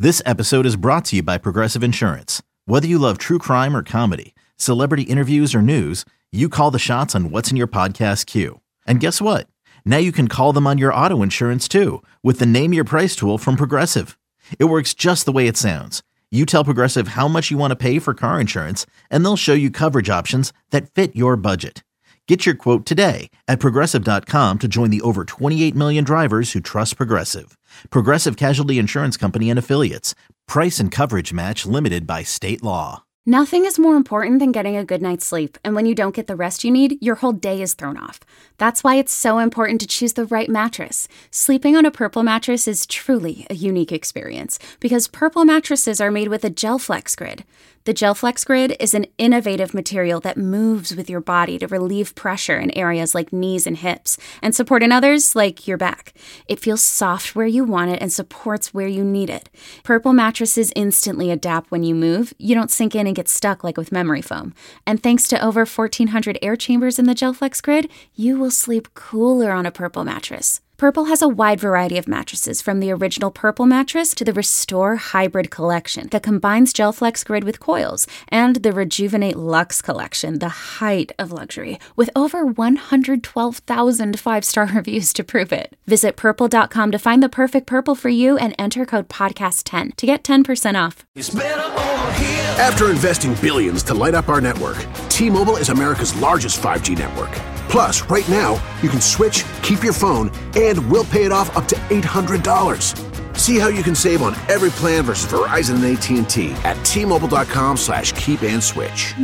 This episode is brought to you by Progressive Insurance. Whether you love true crime or comedy, celebrity interviews or news, you call the shots on what's in your podcast queue. And guess what? Now you can call them on your auto insurance too with the Name Your Price tool from Progressive. It works just the way it sounds. You tell Progressive how much you want to pay for car insurance, and they'll show you coverage options that fit your budget. Get your quote today at Progressive.com to join the over 28 million drivers who trust Progressive. Progressive Casualty Insurance Company and Affiliates. Price and coverage match limited by state law. Nothing is more important than getting a good night's sleep, and when you don't get the rest you need, your whole day is thrown off. That's why it's so important to choose the right mattress. Sleeping on a Purple mattress is truly a unique experience because Purple mattresses are made with a GelFlex Grid. The GelFlex Grid is an innovative material that moves with your body to relieve pressure in areas like knees and hips and support in others like your back. It feels soft where you want it and supports where you need it. Purple mattresses instantly adapt when you move. You don't sink in and get stuck like with memory foam. And thanks to over 1,400 air chambers in the GelFlex Grid, you will sleep cooler on a Purple mattress. Purple has a wide variety of mattresses, from the original Purple mattress to the Restore Hybrid collection that combines GelFlex Grid with coils, and the Rejuvenate Luxe collection, the height of luxury, with over 112,000 five-star reviews to prove it. Visit Purple.com to find the perfect Purple for you and enter code podcast10 to get 10% off. After investing billions to light up our network, T-Mobile is America's largest 5G network. Plus, right now, you can switch, keep your phone, and we'll pay it off up to $800. See how you can save on every plan versus Verizon and AT&T at T-Mobile.com/keep-and-switch.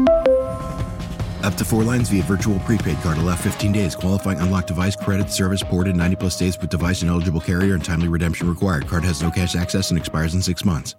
Up to 4 lines via virtual prepaid card. Allow 15 days. Qualifying unlocked device credit service ported 90+ days with device and eligible carrier and timely redemption required. Card has no cash access and expires in 6 months.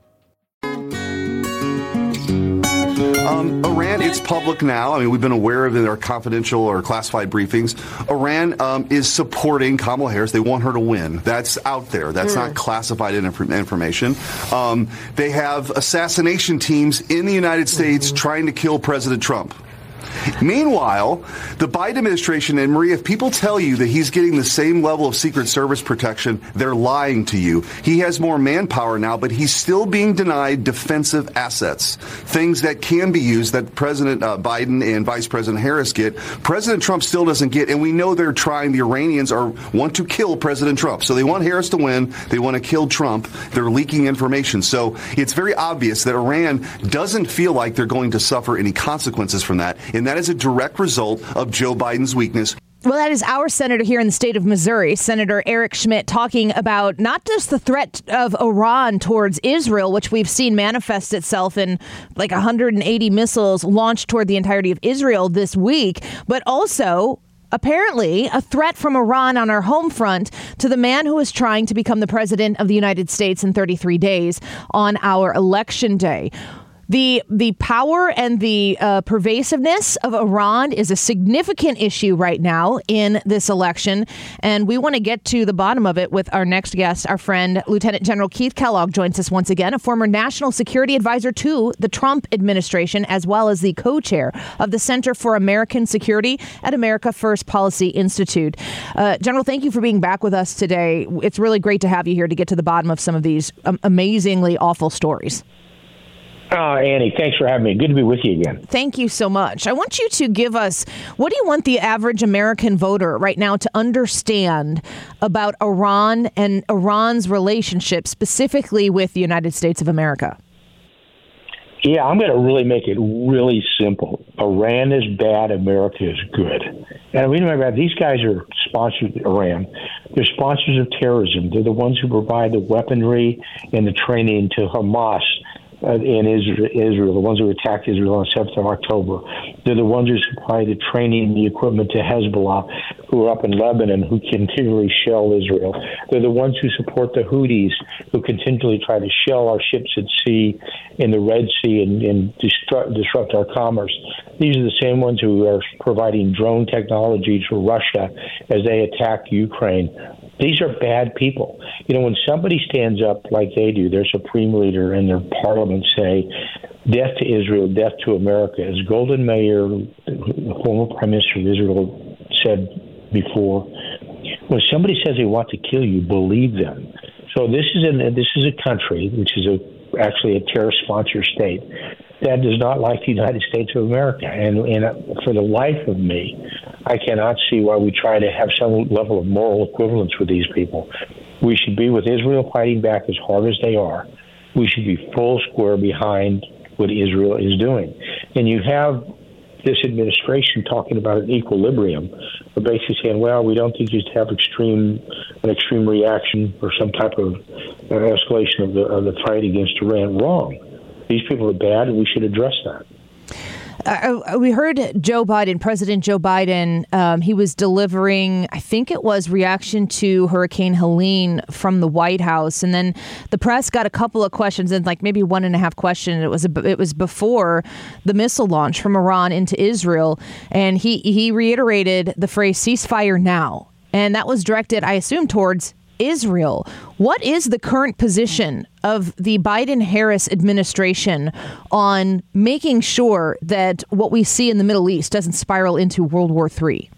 Iran, it's public now. I mean, we've been aware of their confidential or classified briefings. Iran is supporting Kamala Harris. They want her to win. That's out there. That's not classified information. They have assassination teams in the United States trying to kill President Trump. Meanwhile, the Biden administration, and Maria, if people tell you that he's getting the same level of Secret Service protection, they're lying to you. He has more manpower now, but he's still being denied defensive assets, things that can be used that President Biden and Vice President Harris get. President Trump still doesn't get, and we know they're trying. The Iranians want to kill President Trump. So they want Harris to win. They want to kill Trump. They're leaking information. So it's very obvious that Iran doesn't feel like they're going to suffer any consequences from that. And that is a direct result of Joe Biden's weakness. Well, that is our senator here in the state of Missouri, Senator Eric Schmitt, talking about not just the threat of Iran towards Israel, which we've seen manifest itself in like 180 missiles launched toward the entirety of Israel this week, but also apparently a threat from Iran on our home front to the man who is trying to become the president of the United States in 33 days on our election day. The power and the pervasiveness of Iran is a significant issue right now in this election, and we want to get to the bottom of it with our next guest. Our friend, Lieutenant General Keith Kellogg, joins us once again, a former national security advisor to the Trump administration, as well as the co-chair of the Center for American Security at America First Policy Institute. General, thank you for being back with us today. It's really great to have you here to get to the bottom of some of these amazingly awful stories. Annie, thanks for having me. Good to be with you again. Thank you so much. I want you to give us, what do you want the average American voter right now to understand about Iran and Iran's relationship specifically with the United States of America? Yeah, I'm going to really make it really simple. Iran is bad, America is good. And we remember these guys are sponsors of Iran. They're sponsors of terrorism. They're the ones who provide the weaponry and the training to Hamas in Israel, the ones who attacked Israel on 7th of October. They're the ones who supply the training and the equipment to Hezbollah, who are up in Lebanon, who continually shell Israel. They're the ones who support the Houthis, who continually try to shell our ships at sea in the Red Sea and disrupt our commerce. These are the same ones who are providing drone technology to Russia as they attack Ukraine. These are bad people. You know, when somebody stands up like they do, their supreme leader and their parliament say, death to Israel, death to America, as Golda Meir, the former prime minister of Israel, said before, when somebody says they want to kill you, believe them. So this is a country which is actually a terrorist sponsor state that does not like the United States of America. And for the life of me, I cannot see why we try to have some level of moral equivalence with these people. We should be with Israel fighting back as hard as they are. We should be full square behind what Israel is doing. And you have this administration talking about an equilibrium, but basically saying, well, we don't think you should have an extreme reaction or some type of escalation of the fight against Iran. Wrong. These people are bad, and we should address that. We heard President Joe Biden, he was delivering, I think it was reaction to Hurricane Helene from the White House. And then the press got a couple of questions, and like maybe 1.5 question. It was before the missile launch from Iran into Israel. And he reiterated the phrase ceasefire now. And that was directed, I assume, towards Israel. What is the current position of the Biden-Harris administration on making sure that what we see in the Middle East doesn't spiral into World War III?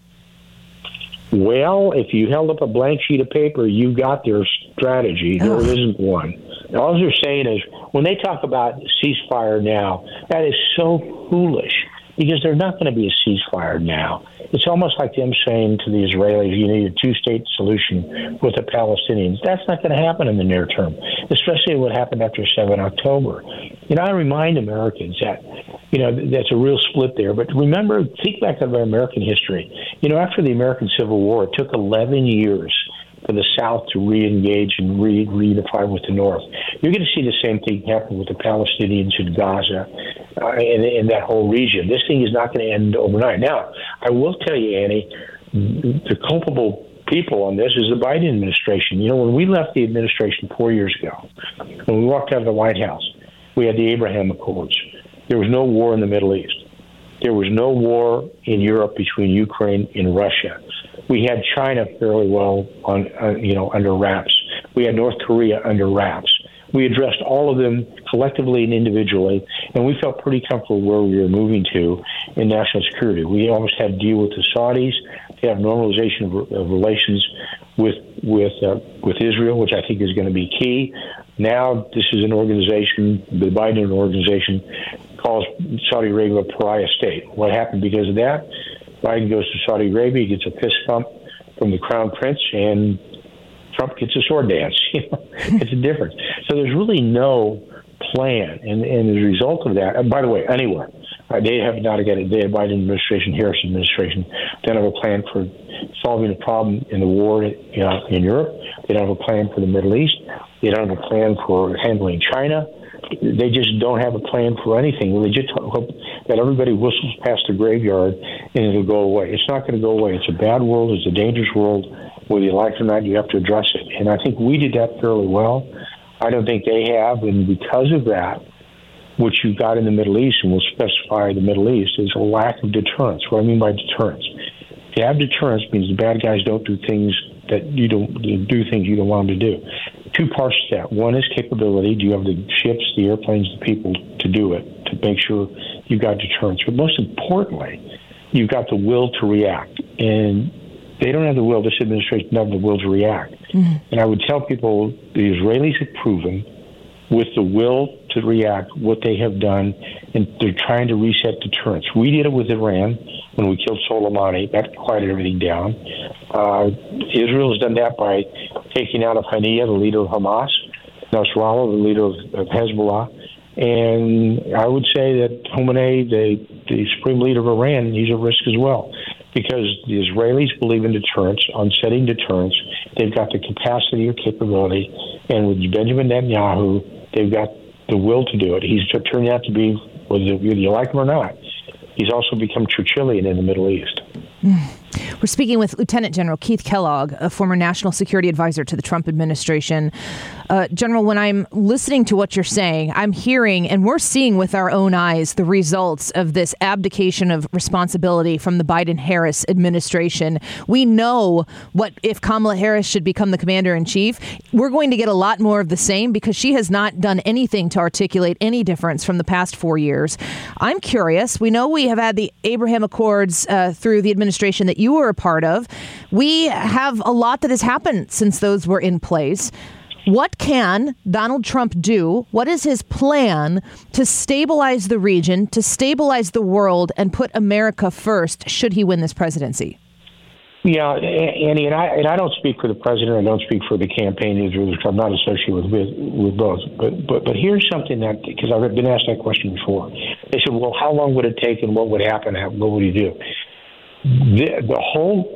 Well, if you held up a blank sheet of paper, you got their strategy. There isn't one. All they're saying is, when they talk about ceasefire now, that is so foolish, because there's not going to be a ceasefire now. It's almost like them saying to the Israelis, you need a two-state solution with the Palestinians. That's not going to happen in the near term, especially what happened after 7 October. I remind Americans that, that's a real split there. But remember, think back of our American history. After the American Civil War, it took 11 years for the South to re-engage and reunify with the North. You're going to see the same thing happen with the Palestinians in Gaza and that whole region. This thing is not going to end overnight. Now, I will tell you, Annie, the culpable people on this is the Biden administration. When we left the administration 4 years ago, when we walked out of the White House, we had the Abraham Accords. There was no war in the Middle East. There was no war in Europe between Ukraine and Russia. We had China fairly well under wraps. We had North Korea under wraps. We addressed all of them collectively and individually, and we felt pretty comfortable where we were moving to in national security. We almost had to deal with the Saudis, to have normalization of relations with Israel, which I think is going to be key. Now this is an organization, the Biden organization, calls Saudi Arabia a pariah state. What happened because of that? Biden goes to Saudi Arabia, gets a fist bump from the crown prince, and Trump gets a sword dance. It's a difference. So there's really no plan. And as a result of that, and by the way, anywhere, they have not got it. They have Biden administration, Harris administration, they don't have a plan for solving the problem in the war in Europe. They don't have a plan for the Middle East. They don't have a plan for handling China. They just don't have a plan for anything. They just hope that everybody whistles past the graveyard and it'll go away. It's not going to go away. It's a bad world. It's a dangerous world. Whether you like it or not, you have to address it. And I think we did that fairly well. I don't think they have. And because of that, what you've got in the Middle East, and we'll specify the Middle East, is a lack of deterrence. What I mean by deterrence, to have deterrence means the bad guys don't do things that you don't do things you don't want them to do. Two parts to that. One is capability. Do you have the ships, the airplanes, the people to do it, to make sure you've got deterrence? But most importantly, you've got the will to react. And they don't have the will. This administration doesn't have the will to react. Mm-hmm. And I would tell people the Israelis have proven with the will to react what they have done, and they're trying to reset deterrence. We did it with Iran when we killed Soleimani. That quieted everything down. Israel has done that by taking out of Haniyeh, the leader of Hamas, Nasrallah, the leader of Hezbollah. And I would say that Khamenei, the supreme leader of Iran, he's at risk as well. Because the Israelis believe in deterrence, on setting deterrence. They've got the capacity or capability. And with Benjamin Netanyahu, they've got the will to do it. He's turned out to be, whether you like him or not, he's also become Churchillian in the Middle East. We're speaking with Lieutenant General Keith Kellogg, a former national security advisor to the Trump administration. General, when I'm listening to what you're saying, I'm hearing and we're seeing with our own eyes the results of this abdication of responsibility from the Biden-Harris administration. We know what if Kamala Harris should become the commander-in-chief. We're going to get a lot more of the same because she has not done anything to articulate any difference from the past 4 years. I'm curious. We know we have had the Abraham Accords through the administration that you were a part of. We have a lot that has happened since those were in place. What can Donald Trump do? What is his plan to stabilize the region, to stabilize the world, and put America first should he win this presidency? Yeah, Annie, and I don't speak for the president. I don't speak for the campaign because I'm not associated with both. But here's something that, because I've been asked that question before. They said, well, how long would it take and what would happen? What would he do? The whole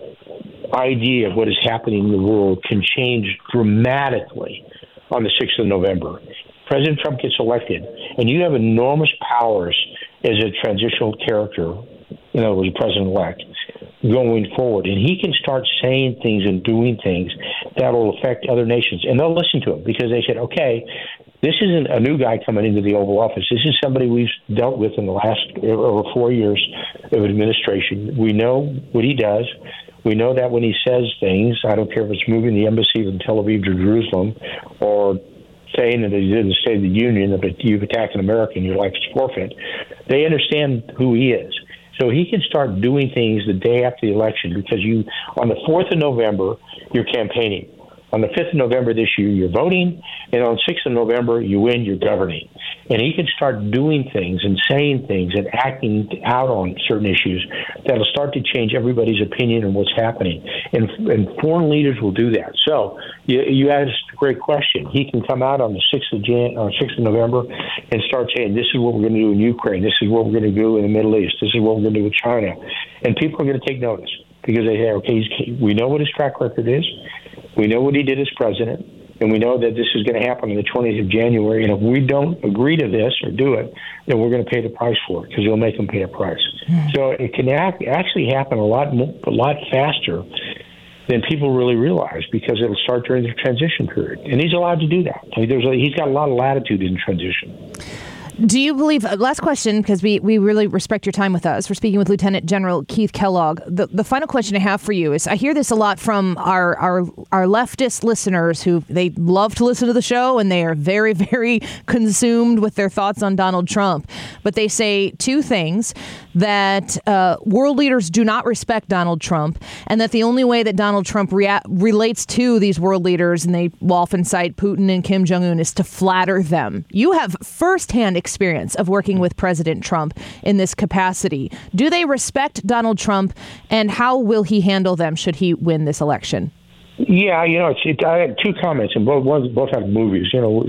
idea of what is happening in the world can change dramatically on the 6th of November. President Trump gets elected, and you have enormous powers as a transitional character, you know, as president-elect, going forward. And he can start saying things and doing things that will affect other nations. And they'll listen to him because they said, okay, this isn't a new guy coming into the Oval Office. This is somebody we've dealt with in the last over 4 years of administration. We know what he does. We know that when he says things, I don't care if it's moving the embassy from Tel Aviv to Jerusalem or saying that he did in the State of the Union that if you've attacked an American, your life is forfeit. They understand who he is. So he can start doing things the day after the election because on the 4th of November, you're campaigning. On the 5th of November this year, you're voting. And on the 6th of November, you win, you're governing. And he can start doing things and saying things and acting out on certain issues that'll start to change everybody's opinion on what's happening. And foreign leaders will do that. So you asked a great question. He can come out on the 6th of November and start saying, this is what we're going to do in Ukraine. This is what we're going to do in the Middle East. This is what we're going to do with China. And people are going to take notice because they say, okay, we know what his track record is. We know what he did as president. And we know that this is going to happen on the 20th of January. And if we don't agree to this or do it, then we're going to pay the price for it because they'll make them pay a price. So it can actually happen a lot faster than people really realize because it'll start during the transition period. And he's allowed to do that. He's got a lot of latitude in transition. Do you believe, last question, because we really respect your time with us. We're speaking with Lieutenant General Keith Kellogg. The final question I have for you is, I hear this a lot from our leftist listeners who they love to listen to the show and they are very, very consumed with their thoughts on Donald Trump. But they say two things, that world leaders do not respect Donald Trump and that the only way that Donald Trump relates to these world leaders, and they often cite Putin and Kim Jong-un, is to flatter them. You have firsthand experience of working with President Trump in this capacity. Do they respect Donald Trump, and how will he handle them should he win this election? Yeah, I had two comments, and both have movies.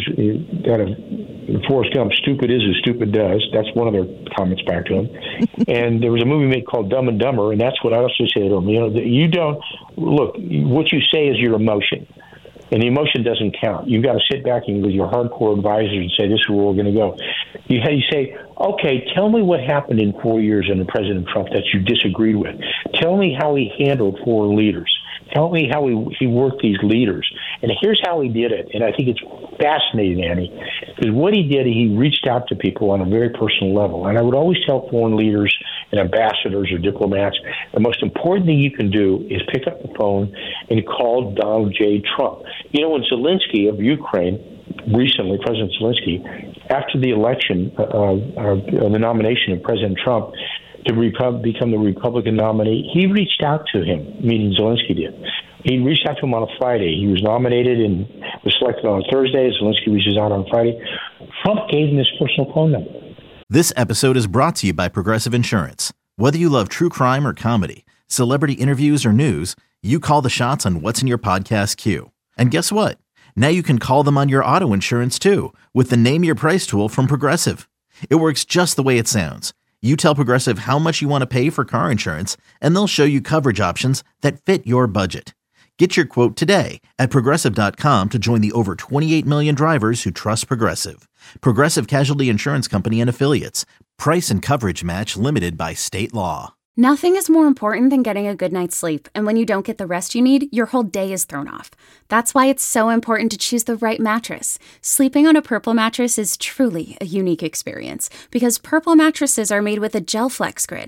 Out of Forrest Gump, stupid is as stupid does. That's one of their comments back to him. And there was a movie made called Dumb and Dumber, and that's what I also say to him. You don't look. What you say is your emotion. And the emotion doesn't count. You've got to sit back and with your hardcore advisors and say, this is where we're going to go. You say, okay, tell me what happened in 4 years under President Trump that you disagreed with. Tell me how he handled foreign leaders. Tell me how he worked these leaders. And here's how he did it. And I think it's fascinating, Annie, because what he did, he reached out to people on a very personal level. And I would always tell foreign leaders and ambassadors or diplomats, the most important thing you can do is pick up the phone and call Donald J. Trump. When Zelensky of Ukraine, recently, President Zelensky, after the election, the nomination of President Trump to become the Republican nominee, he reached out to him, meaning Zelensky did. He reached out to him on a Friday. He was nominated and was selected on a Thursday. Zelensky reaches out on Friday. Trump gave him his personal phone number. This episode is brought to you by Progressive Insurance. Whether you love true crime or comedy, celebrity interviews or news, you call the shots on what's in your podcast queue. And guess what? Now you can call them on your auto insurance too with the Name Your Price tool from Progressive. It works just the way it sounds. You tell Progressive how much you want to pay for car insurance, and they'll show you coverage options that fit your budget. Get your quote today at Progressive.com to join the over 28 million drivers who trust Progressive. Progressive Casualty Insurance Company and Affiliates. Price and coverage match limited by state law. Nothing is more important than getting a good night's sleep, and when you don't get the rest you need, your whole day is thrown off. That's why it's so important to choose the right mattress. Sleeping on a Purple mattress is truly a unique experience, because Purple mattresses are made with a Gel Flex grid.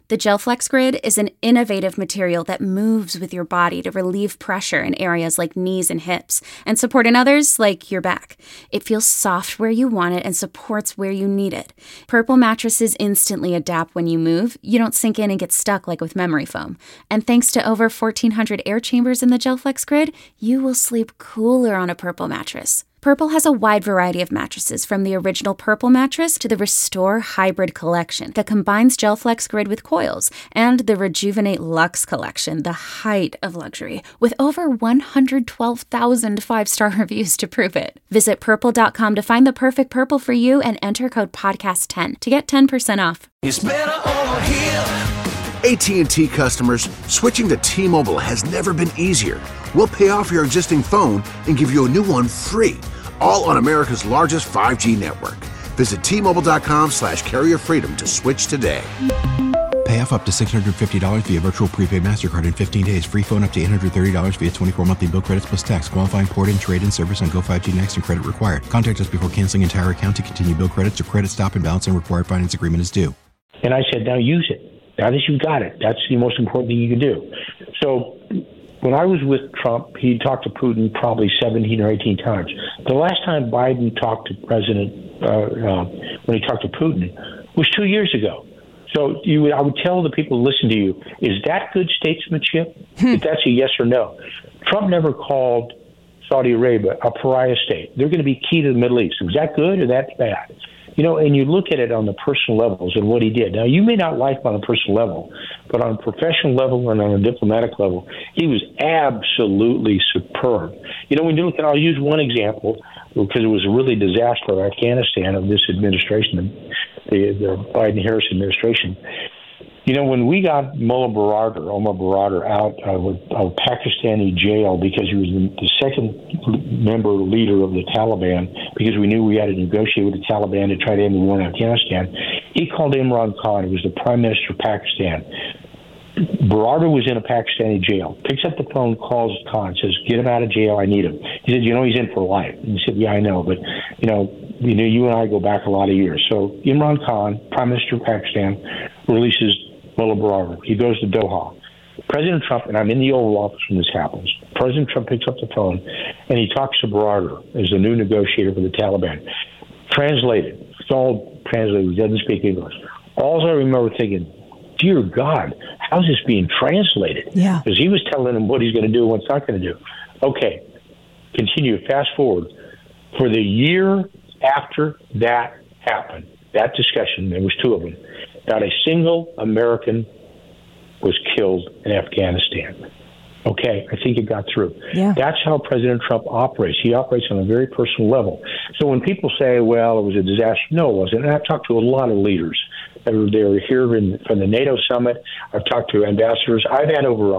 The GelFlex Grid is an innovative material that moves with your body to relieve pressure in areas like knees and hips and support in others like your back. It feels soft where you want it and supports where you need it. Purple mattresses instantly adapt when you move. You don't sink in and get stuck like with memory foam. And thanks to over 1,400 air chambers in the GelFlex Grid, you will sleep cooler on a Purple mattress. Purple has a wide variety of mattresses, from the original Purple mattress to the Restore Hybrid collection that combines GelFlex Grid with coils, and the Rejuvenate Luxe collection, the height of luxury, with over 112,000 five-star reviews to prove it. Visit Purple.com to find the perfect Purple for you and enter code podcast10 to get 10% off. It's better over here. AT&T customers, switching to T-Mobile has never been easier. We'll pay off your existing phone and give you a new one free, all on America's largest 5G network. Visit T-Mobile.com/carrier freedom to switch today. Pay off up to $650 via virtual prepaid MasterCard in 15 days. Free phone up to $830 via 24 monthly bill credits plus tax. Qualifying port and trade-in service on Go 5G Next and credit required. Contact us before canceling entire account to continue bill credits or credit stop and balance and required finance agreement is due. And I said, now use it. Now that you've got it, that's the most important thing you can do. So when I was with Trump, he talked to Putin probably 17 or 18 times. The last time Biden talked to when he talked to Putin, was 2 years ago. So I would tell the people who listen to you, is that good statesmanship? If that's a yes or no. Trump never called Saudi Arabia a pariah state. They're going to be key to the Middle East. Was that good or that bad? You know, and you look at it on the personal levels and what he did. Now, you may not like him on a personal level, but on a professional level and on a diplomatic level, he was absolutely superb. You know, when you look at, I'll use one example because it was a really disaster of Afghanistan of this administration, the Biden-Harris administration. You know, when we got Omar Baradar out of a Pakistani jail because he was the second member leader of the Taliban, because we knew we had to negotiate with the Taliban to try to end the war in Afghanistan, he called Imran Khan, who was the prime minister of Pakistan. Baradar was in a Pakistani jail, picks up the phone, calls Khan, says, get him out of jail, I need him. He said, you know, he's in for life. And he said, yeah, I know, but, you and I go back a lot of years. So Imran Khan, prime minister of Pakistan, releases Mullah Baradar. He goes to Doha. President Trump, and I'm in the Oval Office when this happens, President Trump picks up the phone, and he talks to Baradar as the new negotiator for the Taliban. Translated. It's all translated. He doesn't speak English. All I remember thinking, dear God, how's this being translated? Yeah. Because he was telling him what he's going to do and what he's not going to do. Okay, continue. Fast forward. For the year after that happened, that discussion, there was two of them, not a single American was killed in Afghanistan. Okay, I think it got through. Yeah. That's how President Trump operates. He operates on a very personal level. So when people say, well, it was a disaster, no, it wasn't. And I've talked to a lot of leaders. They were here from the NATO summit. I've talked to ambassadors. I've had over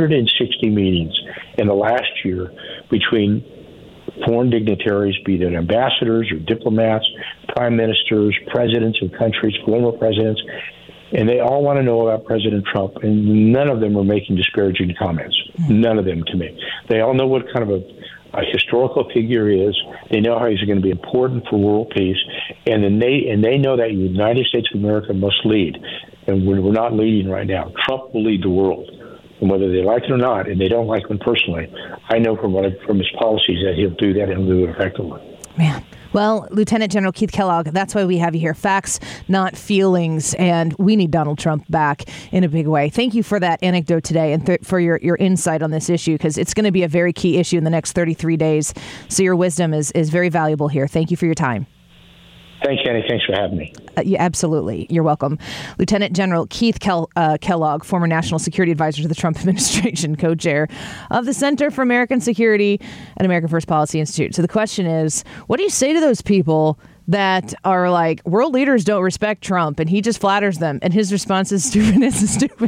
160 meetings in the last year between foreign dignitaries, be they ambassadors or diplomats, prime ministers, presidents of countries, former presidents, and they all want to know about President Trump, and none of them are making disparaging comments. None of them to me. They all know what kind of a historical figure he is. They know how he's going to be important for world peace, and they know that the United States of America must lead, and we're not leading right now. Trump will lead the world. And whether they like it or not, and they don't like him personally, I know from his policies that he'll do that and he'll do it effectively. Man. Well, Lieutenant General Keith Kellogg, that's why we have you here. Facts, not feelings. And we need Donald Trump back in a big way. Thank you for that anecdote today and for your insight on this issue, because it's going to be a very key issue in the next 33 days. So your wisdom is very valuable here. Thank you for your time. Thanks, Annie. Thanks for having me. Yeah, absolutely. You're welcome. Lieutenant General Keith Kellogg, former National Security Advisor to the Trump administration, co-chair of the Center for American Security and American First Policy Institute. So the question is, what do you say to those people that are like, world leaders don't respect Trump and he just flatters them? And his response is stupid as stupid.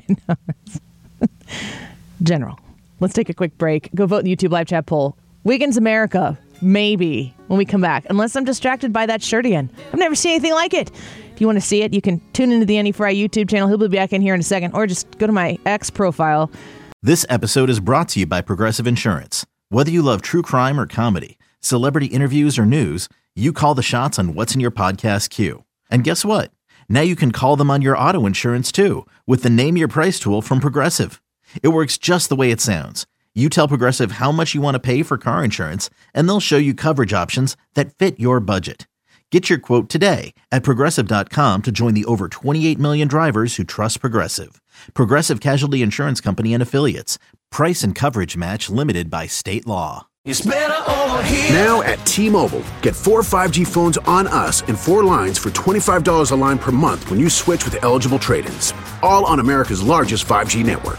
General, let's take a quick break. Go vote in the YouTube live chat poll. Wiggins America. Maybe when we come back, unless I'm distracted by that shirt again. I've never seen anything like it. If you want to see it, you can tune into the Andy Fry YouTube channel. He'll be back in here in a second, or just go to my X profile. This episode is brought to you by Progressive Insurance. Whether you love true crime or comedy, celebrity interviews or news, you call the shots on what's in your podcast queue. And guess what? Now you can call them on your auto insurance too with the Name Your Price tool from Progressive. It works just the way it sounds. You tell Progressive how much you want to pay for car insurance, and they'll show you coverage options that fit your budget. Get your quote today at Progressive.com to join the over 28 million drivers who trust Progressive. Progressive Casualty Insurance Company and Affiliates. Price and coverage match limited by state law. It's better over here. Now at T-Mobile, get 4 5G phones on us and 4 lines for $25 a line per month when you switch with eligible trade-ins. All on America's largest 5G network.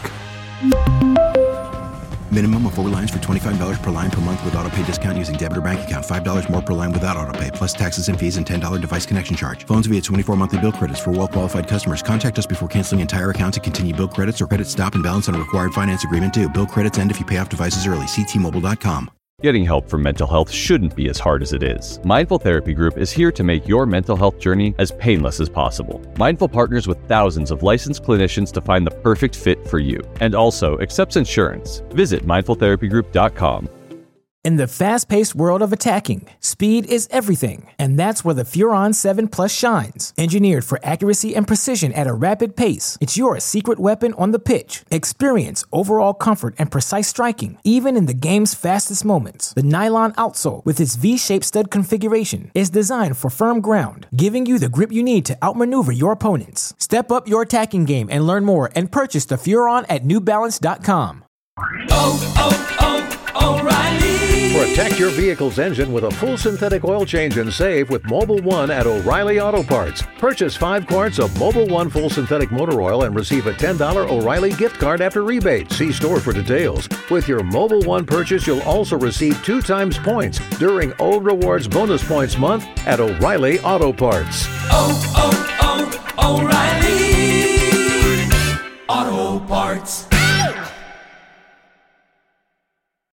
Minimum of 4 lines for $25 per line per month with autopay discount using debit or bank account. $5 more per line without autopay, plus taxes and fees and $10 device connection charge. Phones via 24 monthly bill credits for well-qualified customers. Contact us before canceling entire account to continue bill credits or credit stop and balance on a required finance agreement due. Bill credits end if you pay off devices early. See T-Mobile.com. Getting help for mental health shouldn't be as hard as it is. Mindful Therapy Group is here to make your mental health journey as painless as possible. Mindful partners with thousands of licensed clinicians to find the perfect fit for you, and also accepts insurance. Visit mindfultherapygroup.com. In the fast-paced world of attacking, speed is everything, and that's where the Furon 7 Plus shines. Engineered for accuracy and precision at a rapid pace, it's your secret weapon on the pitch. Experience overall comfort and precise striking, even in the game's fastest moments. The nylon outsole, with its V-shaped stud configuration, is designed for firm ground, giving you the grip you need to outmaneuver your opponents. Step up your attacking game and learn more and purchase the Furon at NewBalance.com. O'Reilly. Protect your vehicle's engine with a full synthetic oil change and save with Mobil 1 at O'Reilly Auto Parts. Purchase 5 quarts of Mobil 1 full synthetic motor oil and receive a $10 O'Reilly gift card after rebate. See store for details. With your Mobil 1 purchase, you'll also receive 2 times points during O Rewards Bonus Points Month at O'Reilly Auto Parts. O'Reilly Auto Parts.